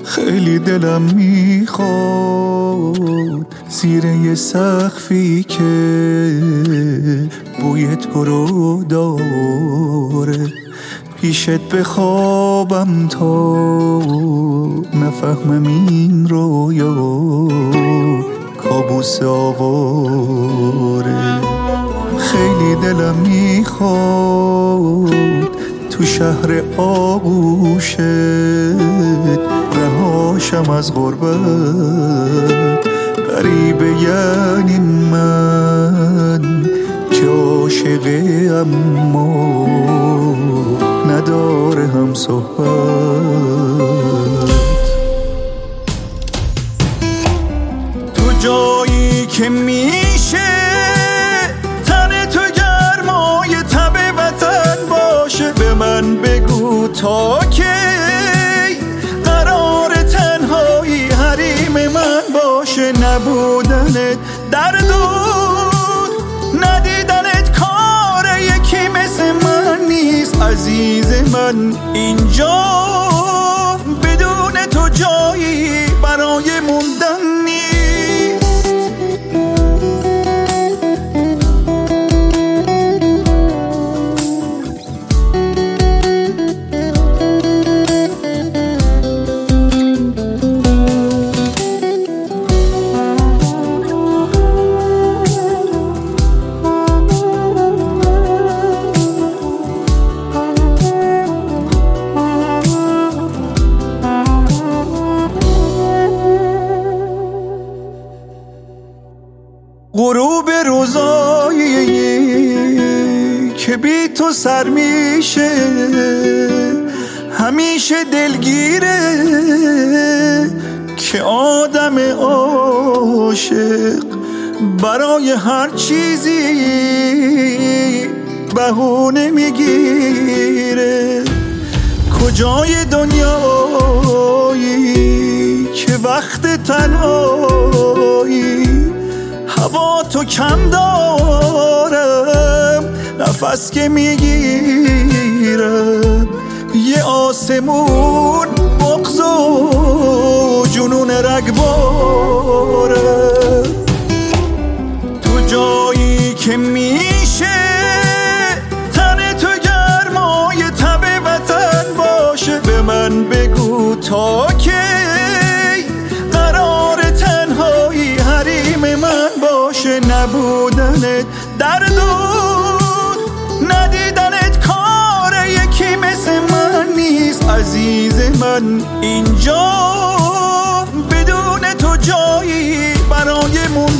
خیلی دلم میخواد زیر یه سقفی که بوی تو رو داره پیشت بخوابم تا نفهمم این رویا کابوس آواره. خیلی دلم میخواد تو شهر آغوشت رهاشم از غربت. غریبه یعنی من که عاشقه اما نداره هم صحبت. تو جایی که میشه تن تو گرمای تب وطن باشه به من بگو تا کی قرار تنهایی حریم من باشه. نبودنت دردود ندیدنت کار یکی مثل من نیست عزیز من. اینجا بدون تو جایی برای موندن نیست. غروب روزایی که بی تو سر میشه همیشه دلگیره که آدم عاشق برای هر چیزی بهونه میگیره. کجای دنیایی که وقت تنهایی هوا تو کم دارم نفس که میگیرم یه آسمون بغض و جنون رگباره. تو جایی که میشه تن تو گرمای تب وطن باشه به من بگو تا کی قرار تنهایی حریم من باشه. نبودنت دردود ندیدنت کار یکی مثل من نیست عزیز من. اینجا بدون تو جایی برای موندن